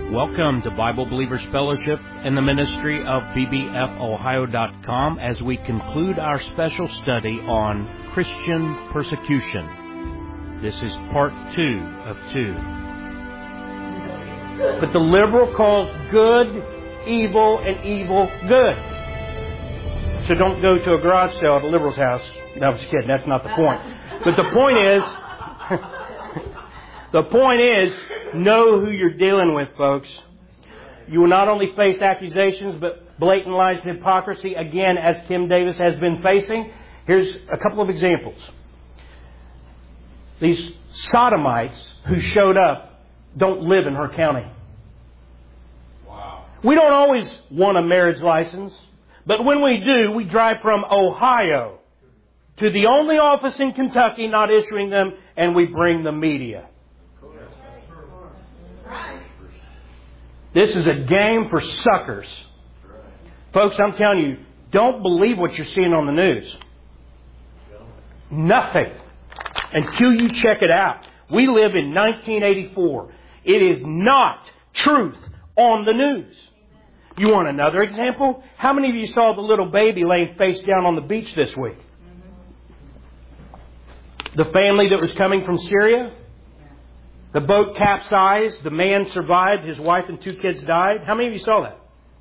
Welcome to Bible Believers Fellowship and the ministry of bbfohio.com as we conclude our special study on Christian persecution. This is part 2 of 2. But the liberal calls good evil and evil good. So don't go to a garage sale at a liberal's house. No, I'm just kidding. That's not the point. But the point is, know who you're dealing with, folks. You will not only face accusations, but blatant lies and hypocrisy, again, as Kim Davis has been facing. Here's a couple of examples. These sodomites who showed up don't live in her county. Wow. We don't always want a marriage license, but when we do, we drive from Ohio to the only office in Kentucky not issuing them, and we bring the media. This is a game for suckers. Folks, I'm telling you, don't believe what you're seeing on the news. Nothing. Until you check it out. We live in 1984. It is not truth on the news. You want another example? How many of you saw the little baby laying face down on the beach this week? The family that was coming from Syria? The boat capsized. The man survived. His wife and 2 kids died. How many of you saw that?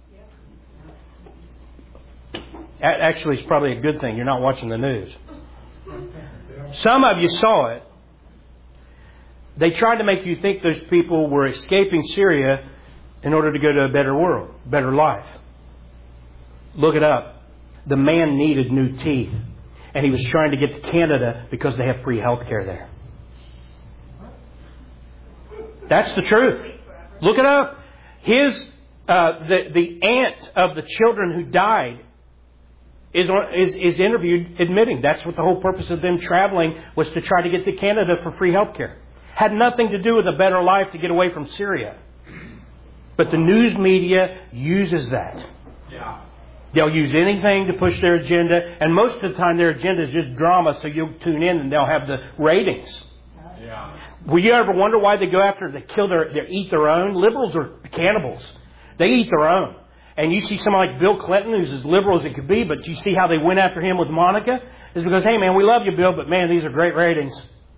Actually, it's probably a good thing. You're not watching the news. Some of you saw it. They tried to make you think those people were escaping Syria in order to go to a better world, better life. Look it up. The man needed new teeth. And he was trying to get to Canada because they have free health care there. That's the truth. Look it up. The aunt of the children who died is interviewed admitting that's what the whole purpose of them traveling was, to try to get to Canada for free health care. Had nothing to do with a better life to get away from Syria. But the news media uses that. Yeah. They'll use anything to push their agenda, and most of the time their agenda is just drama, so you'll tune in and they'll have the ratings. Yeah. Will you ever wonder why they go after, they eat their own? Liberals are cannibals. They eat their own. And you see someone like Bill Clinton, who's as liberal as it could be, but you see how they went after him with Monica? It's because, hey man, we love you, Bill, but man, these are great ratings.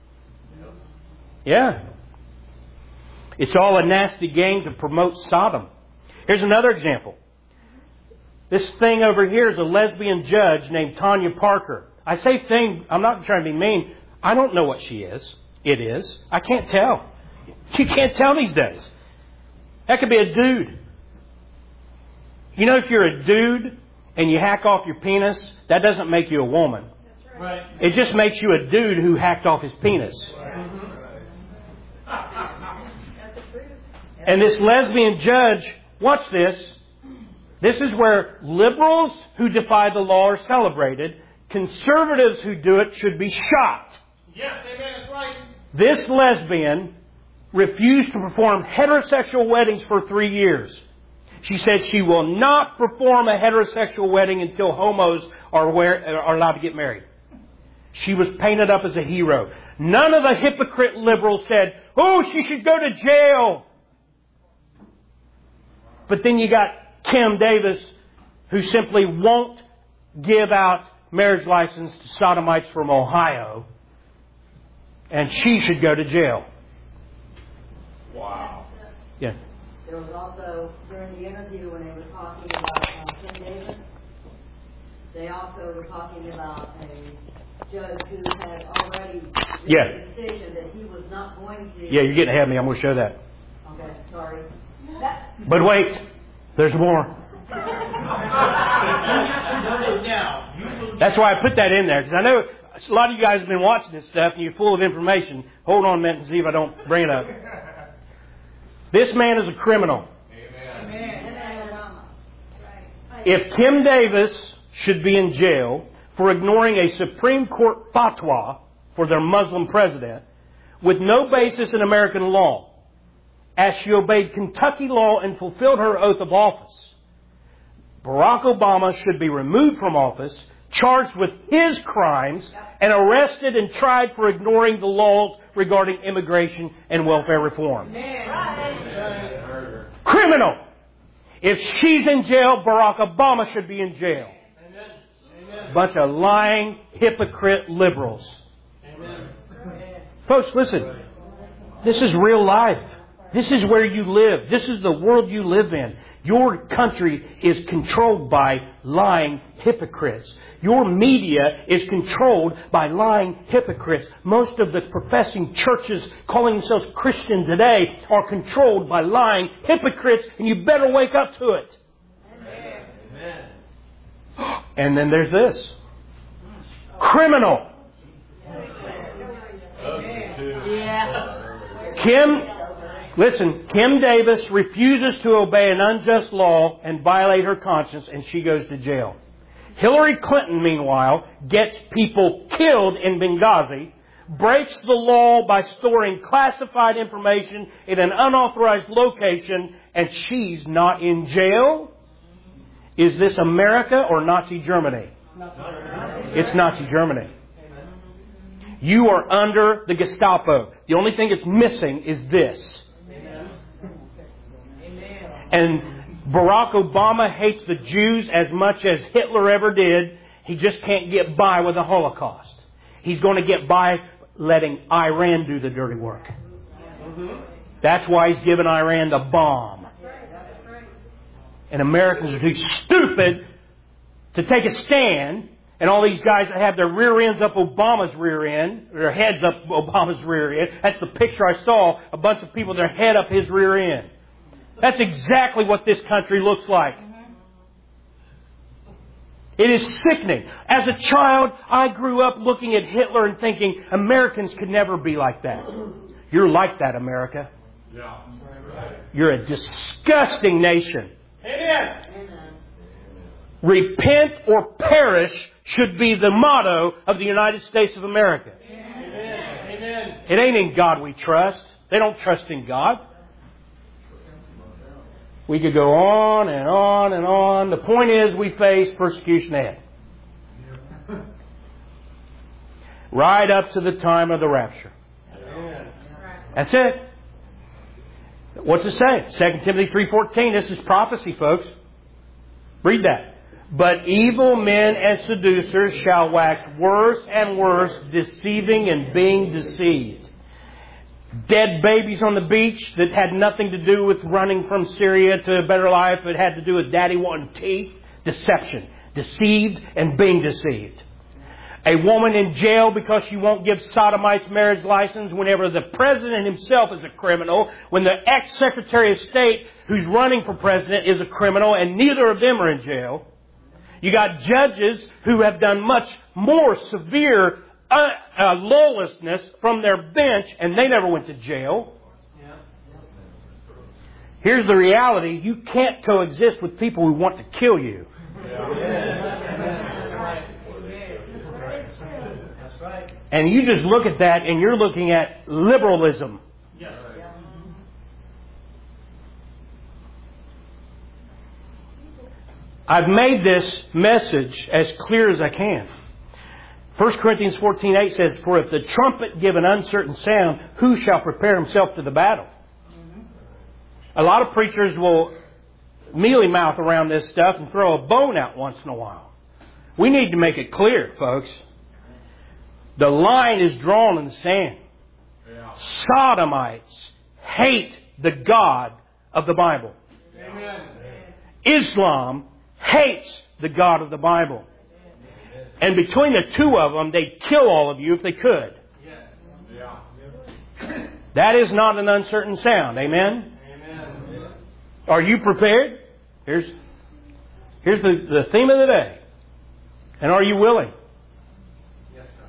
Yeah. It's all a nasty game to promote Sodom. Here's another example. This thing over here is a lesbian judge named Tanya Parker. I say thing, I'm not trying to be mean. I don't know what she is. It is. I can't tell. You can't tell these days. That could be a dude. You know, if you're a dude and you hack off your penis, that doesn't make you a woman. Right. It just makes you a dude who hacked off his penis. And this lesbian judge, watch this. This is where liberals who defy the law are celebrated. Conservatives who do it should be shot. Yes, amen, that's right. This lesbian refused to perform heterosexual weddings for 3 years. She said she will not perform a heterosexual wedding until homos are allowed to get married. She was painted up as a hero. None of the hypocrite liberals said, oh, she should go to jail. But then you got Kim Davis, who simply won't give out marriage license to sodomites from Ohio. And she should go to jail. Wow. Yeah. There was also, during the interview when they were talking about Kim Davis, they also were talking about a judge who had already made a decision that he was not going to... Yeah, you're getting ahead of me. I'm going to show that. Okay, sorry. But wait, there's more. That's why I put that in there, because I know a lot of you guys have been watching this stuff and you're full of information. Hold on a minute and see if I don't bring it up. This man is a criminal. Amen. If Kim Davis should be in jail for ignoring a Supreme Court fatwa for their Muslim president with no basis in American law, as she obeyed Kentucky law and fulfilled her oath of office, Barack Obama should be removed from office, charged with his crimes, and arrested and tried for ignoring the laws regarding immigration and welfare reform. Criminal. If she's in jail, Barack Obama should be in jail. Amen. Bunch of lying, hypocrite liberals. Amen. Folks, listen. This is real life. This is where you live. This is the world you live in. Your country is controlled by lying hypocrites. Your media is controlled by lying hypocrites. Most of the professing churches calling themselves Christian today are controlled by lying hypocrites, and you better wake up to it. Amen. And then there's this. Criminal. Kim Davis refuses to obey an unjust law and violate her conscience, and she goes to jail. Hillary Clinton, meanwhile, gets people killed in Benghazi, breaks the law by storing classified information in an unauthorized location, and she's not in jail? Is this America or Nazi Germany? It's Nazi Germany. You are under the Gestapo. The only thing that's missing is this. And Barack Obama hates the Jews as much as Hitler ever did. He just can't get by with the Holocaust. He's going to get by letting Iran do the dirty work. That's why he's given Iran the bomb. And Americans are too stupid to take a stand. And all these guys that have their rear ends up Obama's rear end, their heads up Obama's rear end. That's the picture I saw. A bunch of people, their head up his rear end. That's exactly what this country looks like. It is sickening. As a child, I grew up looking at Hitler and thinking Americans could never be like that. You're like that, America. Yeah. You're a disgusting nation. Amen. Repent or perish should be the motto of the United States of America. Amen. It ain't in God we trust. They don't trust in God. We could go on and on and on. The point is we face persecution ahead. Right up to the time of the rapture. That's it. What's it say? 2 Timothy 3:14. This is prophecy, folks. Read that. But evil men and seducers shall wax worse and worse, deceiving and being deceived. Dead babies on the beach that had nothing to do with running from Syria to a better life. It had to do with daddy wanting teeth. Deception. Deceived and being deceived. A woman in jail because she won't give sodomites marriage license whenever the president himself is a criminal, when the ex-secretary of state who's running for president is a criminal, and neither of them are in jail. You got judges who have done much more severe lawlessness from their bench, and they never went to jail. Here's the reality. You can't coexist with people who want to kill you. And you just look at that and you're looking at liberalism. I've made this message as clear as I can. 1 Corinthians 14:8 says, for if the trumpet give an uncertain sound, who shall prepare himself to the battle? A lot of preachers will mealy mouth around this stuff and throw a bone out once in a while. We need to make it clear, folks. The line is drawn in the sand. Sodomites hate the God of the Bible. Amen. Islam hates the God of the Bible. And between the two of them, they'd kill all of you if they could. That is not an uncertain sound. Amen? Amen. Are you prepared? Here's the theme of the day. And are you willing? Yes, sir.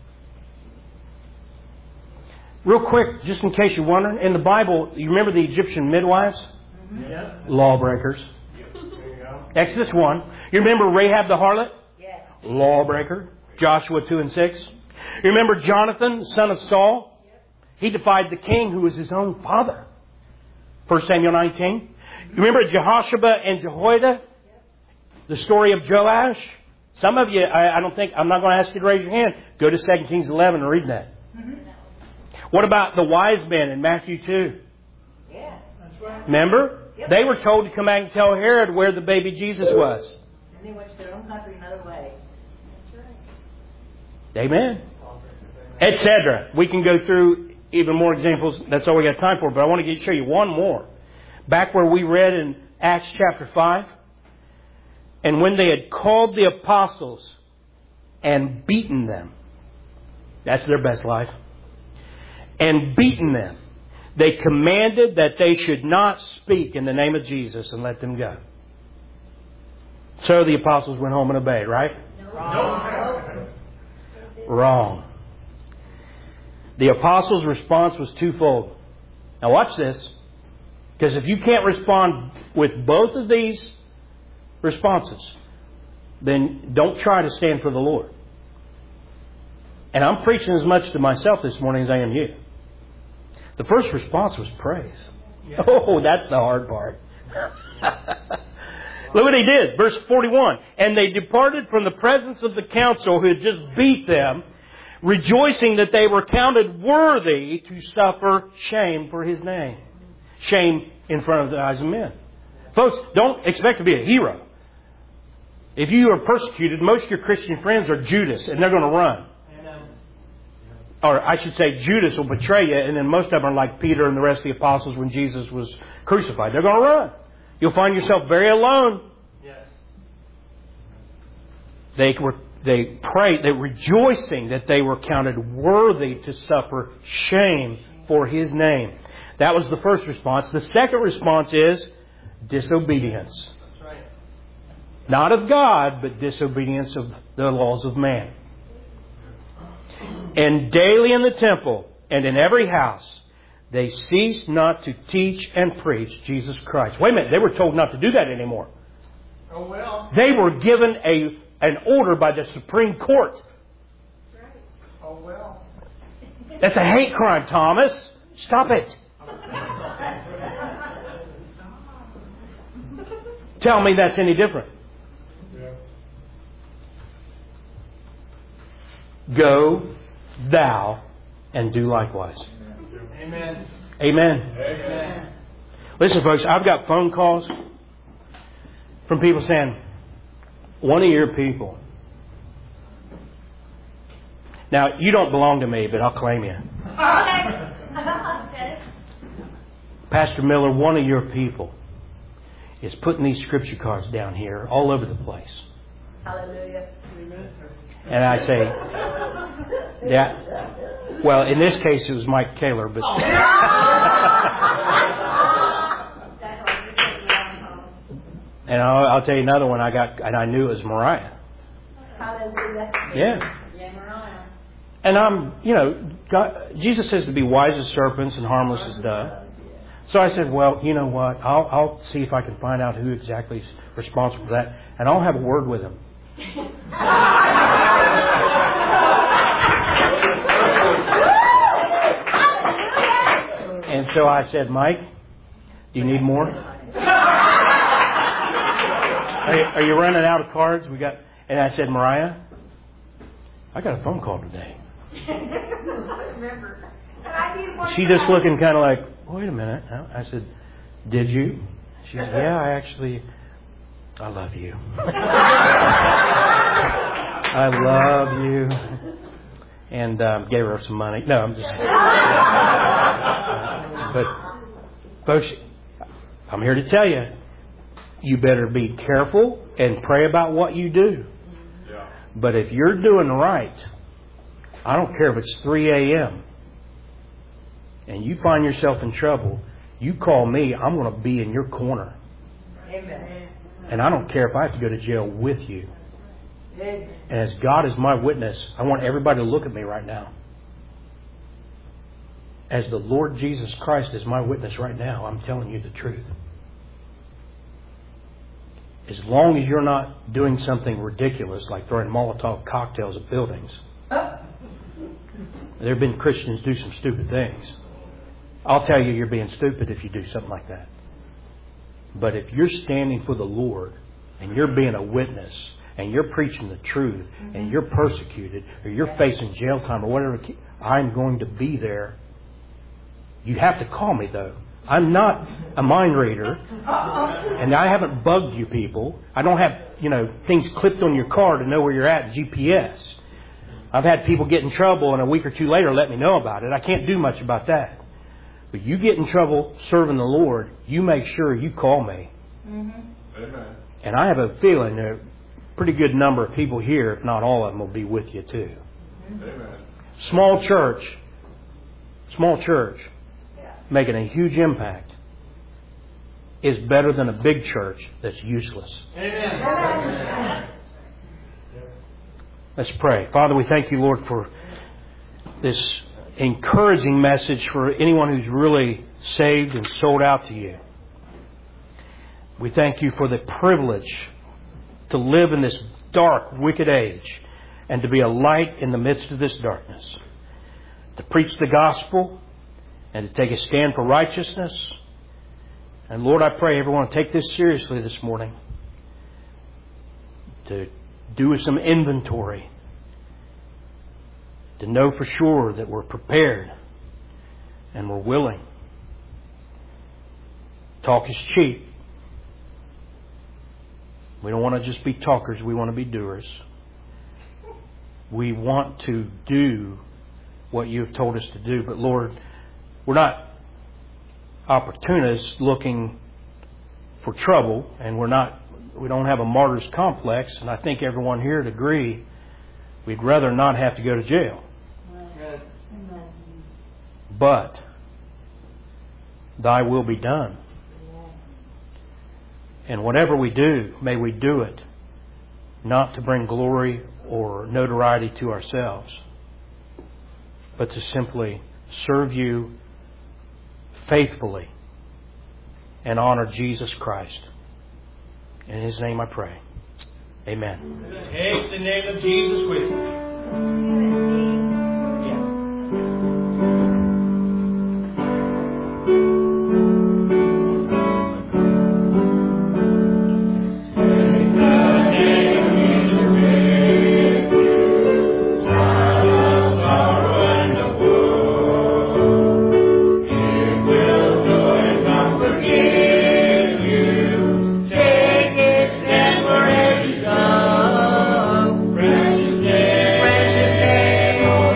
Real quick, just in case you're wondering, in the Bible, you remember the Egyptian midwives? Yeah. Lawbreakers. There you go. Exodus 1. You remember Rahab the harlot? Yes. Lawbreaker. Joshua 2 and 6. You remember Jonathan, son of Saul? He defied the king who was his own father. 1 Samuel 19. You remember Jehoshaphat and Jehoiada? The story of Joash? Some of you, I'm not going to ask you to raise your hand. Go to 2 Kings 11 and read that. What about the wise men in Matthew 2? Yeah. That's right. Remember? Yep. They were told to come back and tell Herod where the baby Jesus was. And they went to their own country another way. That's right. Amen. Etc. We can go through even more examples. That's all we got time for. But I want to show you one more. Back where we read in Acts chapter 5. And when they had called the apostles and beaten them. That's their best life. And beaten them. They commanded that they should not speak in the name of Jesus and let them go. So the apostles went home and obeyed, right? No. Wrong. The apostles' response was twofold. Now watch this. Because if you can't respond with both of these responses, then don't try to stand for the Lord. And I'm preaching as much to myself this morning as I am you. The first response was praise. Yeah. Oh, that's the hard part. Look what he did. Verse 41. And they departed from the presence of the council who had just beat them, rejoicing that they were counted worthy to suffer shame for His name. Shame in front of the eyes of men. Folks, don't expect to be a hero. If you are persecuted, most of your Christian friends are Judas, and they're going to run. Or I should say Judas will betray you, and then most of them are like Peter and the rest of the apostles when Jesus was crucified. They're going to run. You'll find yourself very alone. Yes. They prayed, they were rejoicing that they were counted worthy to suffer shame for His name. That was the first response. The second response is disobedience. That's right. Not of God, but disobedience of the laws of man. And daily in the temple and in every house, they ceased not to teach and preach Jesus Christ. Wait a minute, they were told not to do that anymore. Oh, well. They were given an order by the Supreme Court. Oh, well. That's a hate crime, Thomas. Stop it. Tell me that's any different. Yeah. Go thou and do likewise. Amen. Amen. Amen. Listen, folks, I've got phone calls from people saying, one of your people. Now, you don't belong to me, but I'll claim you. Okay. Pastor Miller, one of your people is putting these scripture cards down here all over the place. Hallelujah. And I say, yeah. Well, in this case, it was Mike Kaler, but. And I'll tell you another one I got, and I knew it was Mariah. Hallelujah. Yeah. Yeah, Mariah. And God, Jesus says to be wise as serpents and harmless as doves. So I said, well, you know what? I'll see if I can find out who exactly is responsible for that, and I'll have a word with him. And so I said, Mike, do you need more? Are you running out of cards? And I said, Mariah, I got a phone call today. She just looking kind of like, wait a minute. I said, did you? She said, yeah, I love you. I love you. And gave her some money. No, I'm just... But, folks, I'm here to tell you, you better be careful and pray about what you do. Yeah. But if you're doing right, I don't care if it's 3 a.m. and you find yourself in trouble, you call me, I'm going to be in your corner. Amen. And I don't care if I have to go to jail with you. Amen. And as God is my witness, I want everybody to look at me right now. As the Lord Jesus Christ is my witness right now, I'm telling you the truth. As long as you're not doing something ridiculous like throwing Molotov cocktails at buildings. There have been Christians do some stupid things. I'll tell you you're being stupid if you do something like that. But if you're standing for the Lord and you're being a witness and you're preaching the truth and you're persecuted or you're facing jail time or whatever, I'm going to be there. You have to call me though. I'm not a mind reader, and I haven't bugged you people. I don't have, things clipped on your car to know where you're at, GPS. I've had people get in trouble and a week or two later let me know about it. I can't do much about that. But you get in trouble serving the Lord, you make sure you call me. Mm-hmm. Amen. And I have a feeling that a pretty good number of people here, if not all of them, will be with you too. Amen. Small church, making a huge impact is better than a big church that's useless. Amen. Let's pray. Father, we thank you, Lord, for this encouraging message for anyone who's really saved and sold out to you. We thank you for the privilege to live in this dark, wicked age and to be a light in the midst of this darkness. To preach the gospel and to take a stand for righteousness. And Lord, I pray everyone will take this seriously this morning. To do some inventory. To know for sure that we're prepared and we're willing. Talk is cheap. We don't want to just be talkers. We want to be doers. We want to do what you have told us to do. But Lord, we're not opportunists looking for trouble, and we don't have a martyr's complex, and I think everyone here would agree we'd rather not have to go to jail. Right. But thy will be done. And whatever we do, may we do it not to bring glory or notoriety to ourselves, but to simply serve you faithfully and honor Jesus Christ. In His name I pray. Amen. Take the name of Jesus with you. Precious name.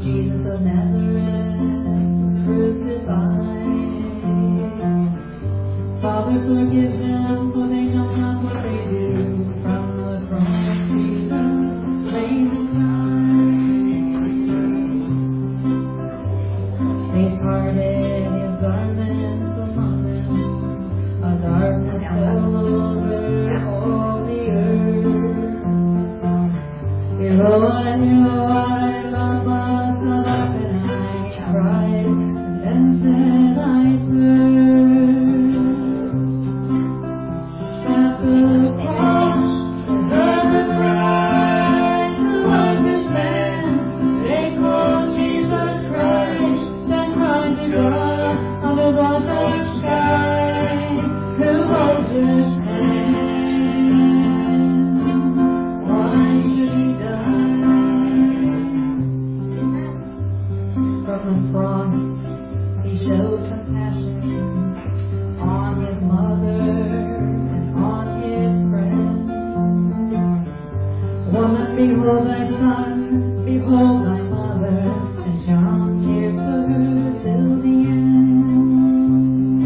Jesus of Nazareth was crucified. Father, forgive them, for they know not what they do. From the cross, Jesus raised his life. They parted his garments among them. A darkness fell over all the earth. Eloi, Eloi, lama sabachthani, I cried, and then said I thirst. At the cross, I heard the cry, who was this man? They called Jesus Christ, sent from to God under the dark sky. Who was this man? Why should he die? From the cross, he showed compassion on his mother and on his friends. Woman, behold thy son, behold thy mother, and John cared for her till the end.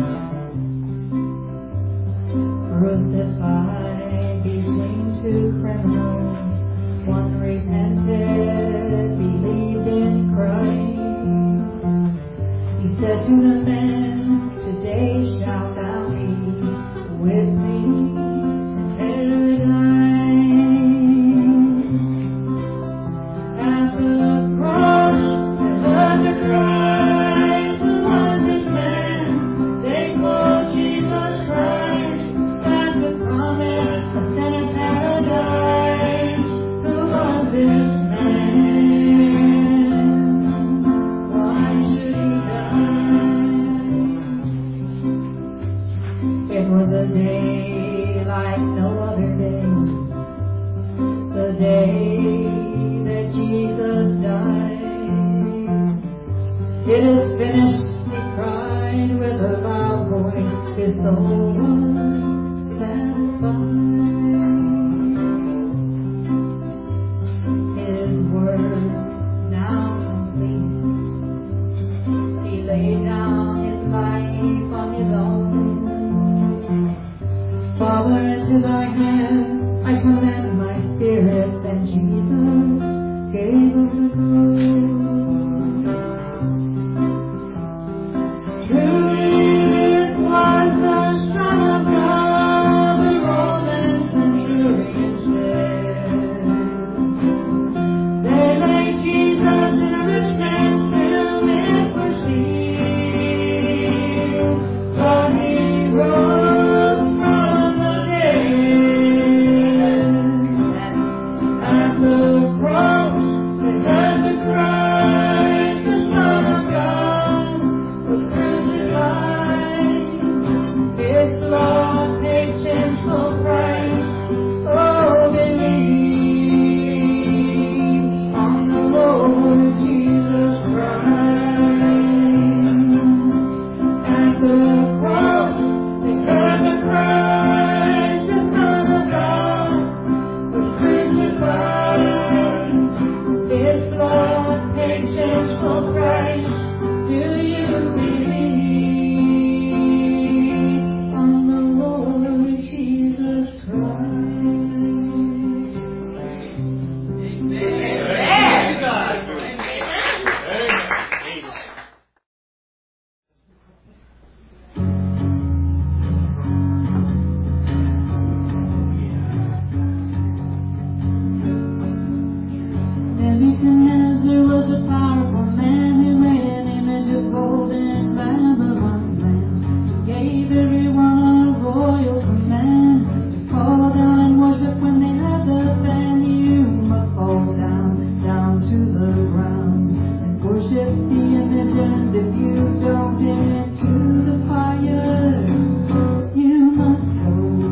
Crucified between two criminals, one repented, believed in Christ. He said to the men, today shalt thou be with me in paradise. At the cross, they heard the cry, who was this man? They called Jesus Christ, and the promise of sin in paradise. Who was this man? Why should he die? It was a day like no other day, the day that Jesus died. It is finished, he cried with a loud voice, his soul was satisfied. His word now complete, he laid down his life on his own. Father, into thy hands I commend my spirit. Then Jesus gave up the ghost. Truly it was the Son of God, the Roman centurion said. They laid Jesus in a rich man's tomb, it was sealed, but he rose from the dead. At the cross, they heard the cry, the Son of God was crucified. His blood paid sinful price. Oh, believe on the Lord Jesus Christ. At the cross, they heard the cry, the Son of God was crucified. His blood paid sinful price. Do you believe on the Lord Jesus Nebuchadnezzar was a powerful man who made an image of gold in Babylon's land. He gave everyone a royal command to fall down and worship when they had the fan. You must fall down, down to the ground and worship the image. And if you don't get into the fire, you must go.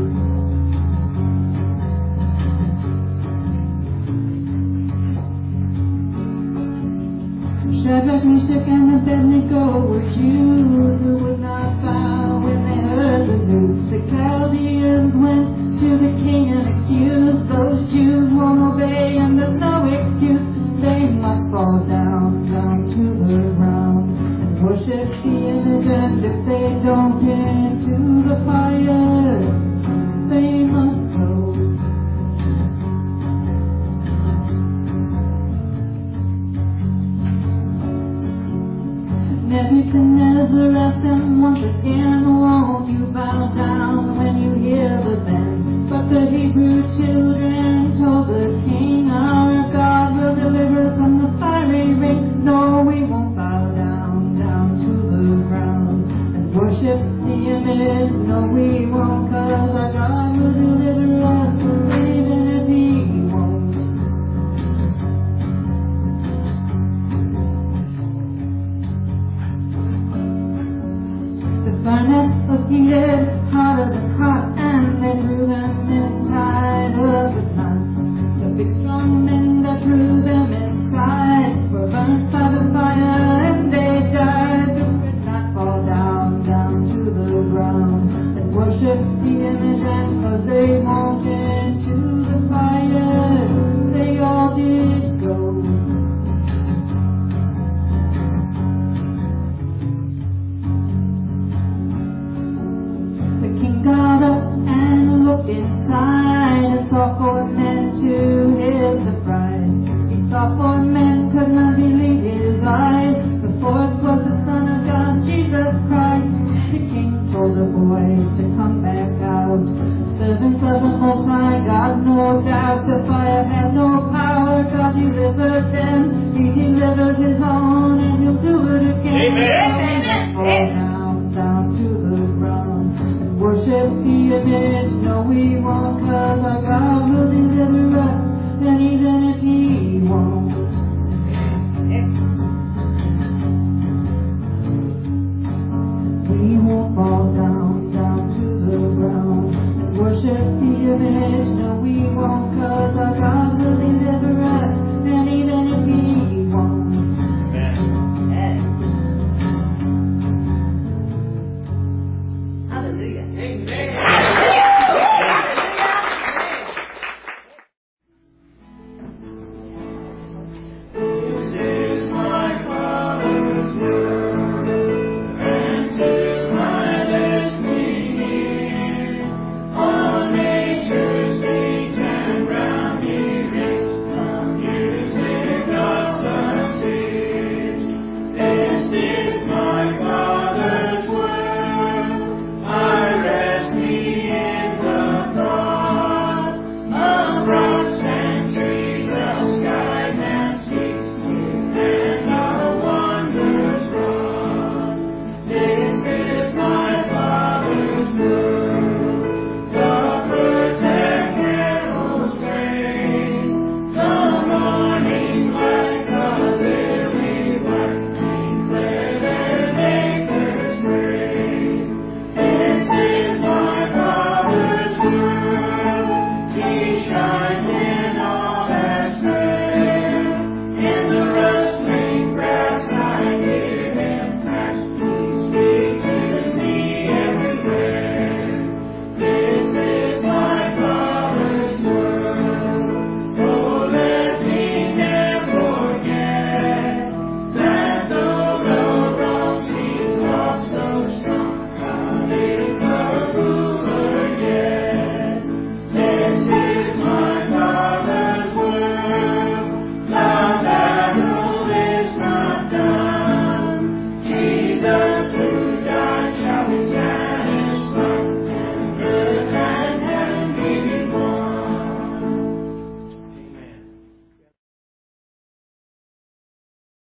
Shadrach, Meshach, and Abednego were Jews who would not bow when they heard the news. The Chaldeans went to the king and accused. Those Jews won't obey, and there's no excuse. They must fall down, down thrown into the fire, they must go. Nebuchadnezzar asked them once again, won't you bow down when you hear the band? But the Hebrew children told the king, our God will deliver us from the fiery ring. No, we won't bow down, down to the ground and worship the image. No, we won't, 'cause our God will deliver us, even if he won't. The furnace was heated hotter than hot.